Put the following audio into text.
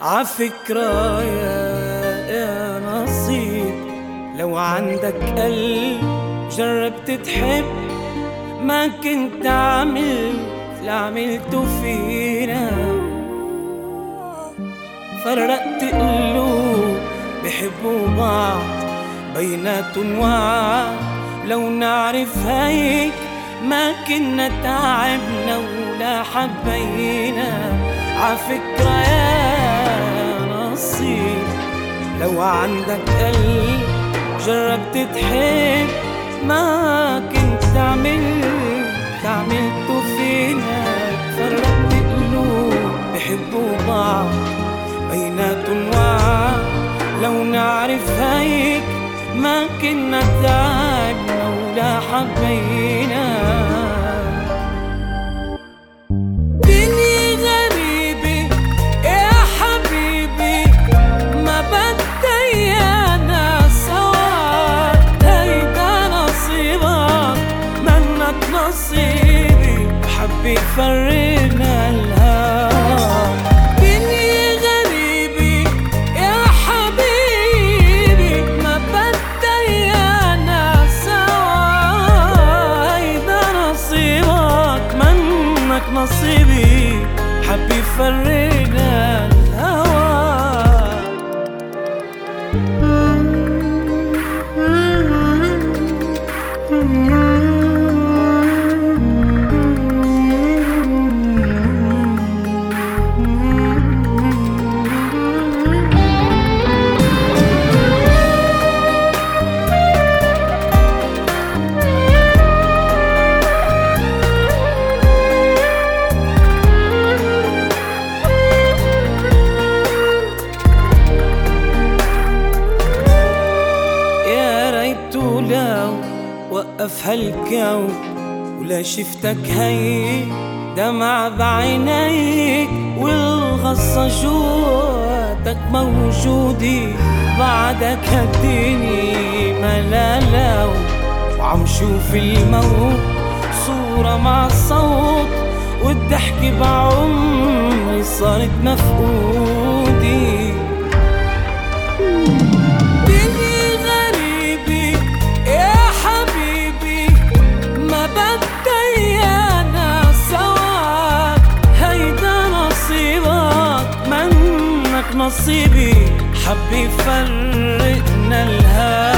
عفكرة يا نصيب، لو عندك قلب جربت تحب ما كنت عملت اللي عملته فينا. فرقت قلوب بحبوا بعض بيناتن وعد، لو نعرف هيك ما كنا تعبنا ولا حبينا. عفكرة يا نصيب، لو عندك قلب جربت تحب ما كنت عملته فينا. فرقت قلوب بحبوا بعض بيناتن وعد، لو نعرف هيك ما كنا تعبنا ولا حبينا. دنيا غريبة يا حبيبي، ما بدي ايانا سوا، هيدا نصيبك منك نصيبي، حبي فرقنا الهوى. دنيا غريبة يا حبيبي، ما بدي ايانا سوا، هيدا نصيبك منك نصيبي، حبي فرقنا الهوى. لو وقف هالكون ولا شفتك هيك دمع بعينيك، والغصة جواتك موجودة بعدك هالدنيا ملالو، وعم شوف الموت صورة مع صوت، والضحكة بعمري صارت مفقودة. نصيبي حبي فرقنا الهوى.